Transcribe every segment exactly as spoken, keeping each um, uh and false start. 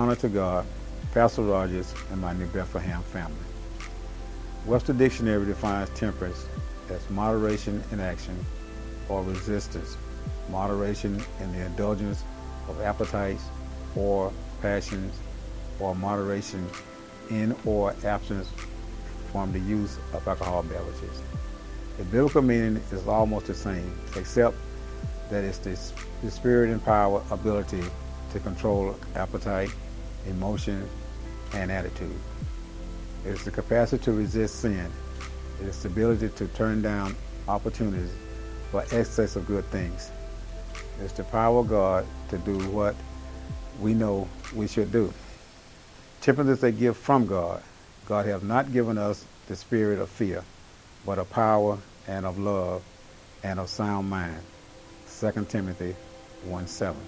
honor to God, Pastor Rogers, and my New Bethlehem family. Webster Dictionary defines temperance as moderation in action or resistance, moderation in the indulgence of appetites or passions, or moderation in or absence from the use of alcohol beverages. The biblical meaning is almost the same, except that it's the, the spirit and power ability to control appetite, emotion, and attitude. It is the capacity to resist sin. It is the ability to turn down opportunities for excess of good things. It's the power of God to do what we know we should do. Temperance is a gift from God. God has not given us the spirit of fear, but of power and of love and of sound mind. Second Timothy one seven.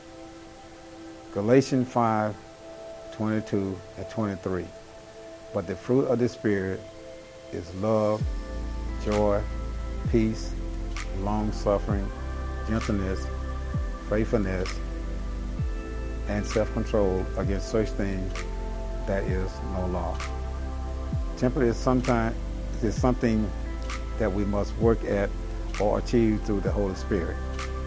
Galatians five twenty-two and twenty-three. But the fruit of the Spirit is love, joy, peace, long-suffering, gentleness, faithfulness, and self-control. Against such things there is no law. Temperance is sometimes is something that we must work at or achieve through the Holy Spirit.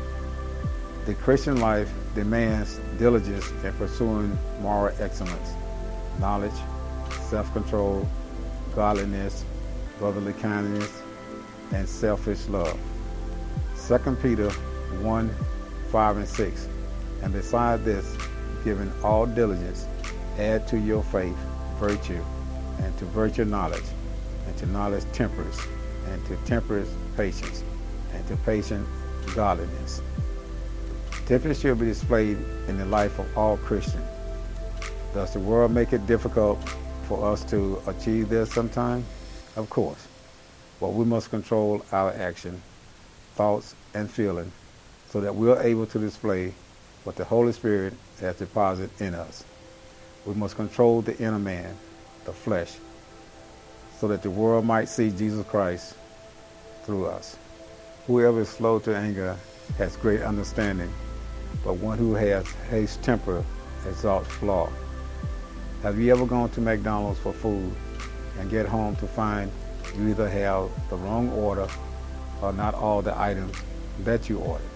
The Christian life demands diligence in pursuing moral excellence, knowledge, self-control, godliness, brotherly kindness, and selfish love. Second Peter one five and six. And beside this, giving all diligence, add to your faith virtue, and to virtue knowledge, and to knowledge temperance, and to temperance patience, and to patience godliness. Temperance should be displayed in the life of all Christians. Does the world make it difficult for us to achieve this sometime? Of course. But we must control our action, thoughts, and feeling so that we are able to display what the Holy Spirit has deposited in us. We must control the inner man, the flesh, so that the world might see Jesus Christ through us. Whoever is slow to anger has great understanding, but one who has haste temper exalts flaw. Have you ever gone to McDonald's for food and get home to find you either have the wrong order or not all the items that you ordered?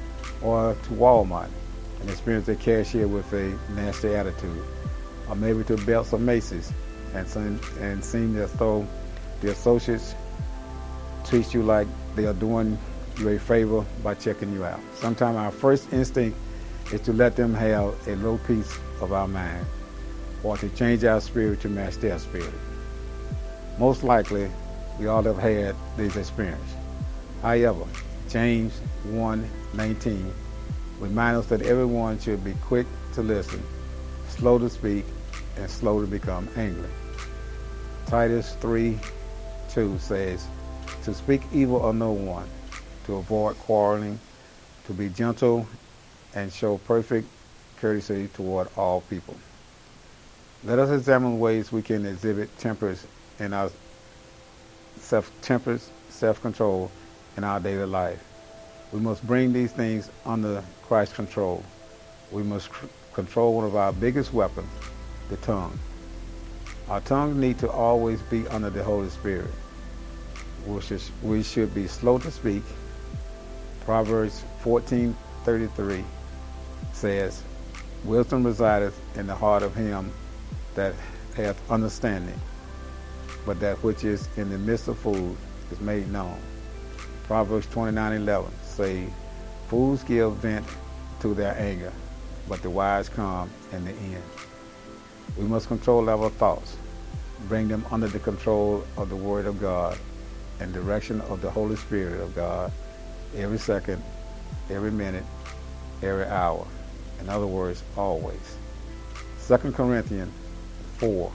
Or to Walmart and experience a cashier with a nasty attitude? Or maybe to Belts or Macy's and seem, and seem as though the associates treat you like they are doing you a favor by checking you out. Sometimes our first instinct is to let them have a little piece of our mind, or to change our spirit to match their spirit. Most likely, we all have had these experiences. However, James one nineteen reminds us that everyone should be quick to listen, slow to speak, and slow to become angry. Titus three two says, to speak evil of no one, to avoid quarreling, to be gentle, and show perfect courtesy toward all people. Let us examine ways we can exhibit temperance in our self-temperance, self-control in our daily life. We must bring these things under Christ's control. We must c- control one of our biggest weapons, the tongue. Our tongue needs to always be under the Holy Spirit. We should, we should be slow to speak. Proverbs fourteen thirty-three says, wisdom resideth in the heart of him that hath understanding, but that which is in the midst of fools is made known. Proverbs twenty-nine eleven say, fools give vent to their anger, but the wise calm in the end. We must control our thoughts, bring them under the control of the Word of God and direction of the Holy Spirit of God every second, every minute, every hour. In other words, always. Second Corinthians four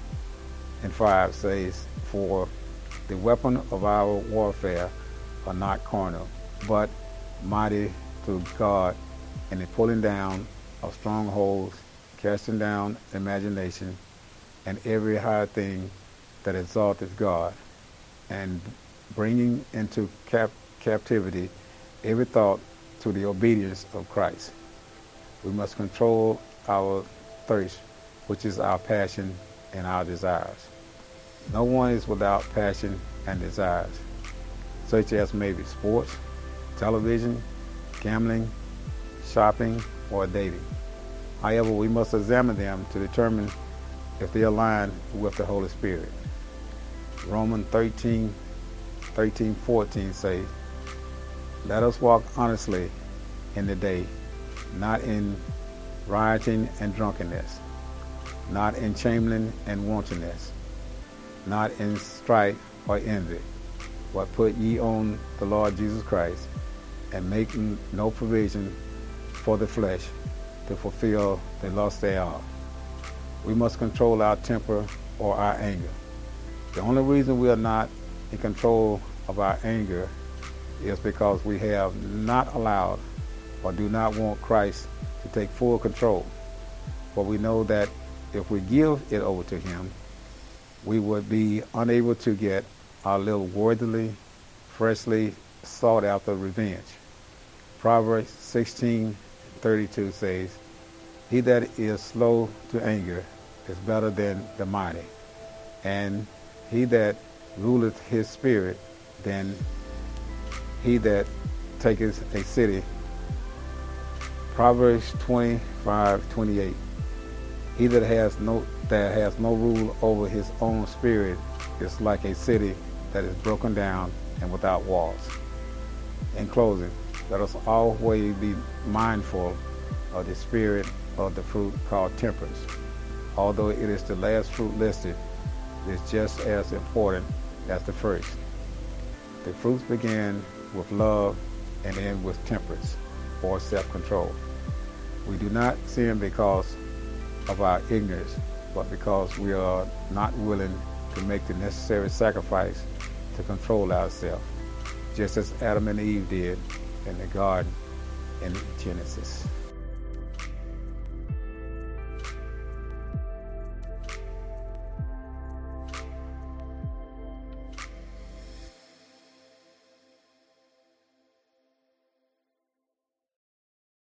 and five says, for the weapon of our warfare are not carnal, but mighty through God in the pulling down of strongholds, casting down imagination, and every high thing that exalteth God, and bringing into cap- captivity every thought to the obedience of Christ. We must control our thirst, which is our passion and our desires. No one is without passion and desires, such as maybe sports, television, gambling, shopping, or dating. However, we must examine them to determine if they align with the Holy Spirit. Romans thirteen, thirteen, fourteen says, "Let us walk honestly in the day, not in rioting and drunkenness, not in chambering and wantonness, not in strife or envy, but put ye on the Lord Jesus Christ, and make no provision for the flesh to fulfill the lust thereof." We must control our temper or our anger. The only reason we are not in control of our anger is because we have not allowed or do not want Christ to take full control. For we know that if we give it over to him, we would be unable to get our little worthily, freshly sought after revenge. Proverbs sixteen thirty-two says, "He that is slow to anger is better than the mighty, and he that ruleth his spirit than he that taketh a city." Proverbs twenty-five twenty-eight. "He that has no that has no rule over his own spirit is like a city that is broken down and without walls." In closing, let us always be mindful of the spirit of the fruit called temperance. Although it is the last fruit listed, it is just as important as the first. The fruits begin with love and end with temperance or self-control. We do not sin because of our ignorance, but because we are not willing to make the necessary sacrifice to control ourselves, just as Adam and Eve did in the garden in Genesis.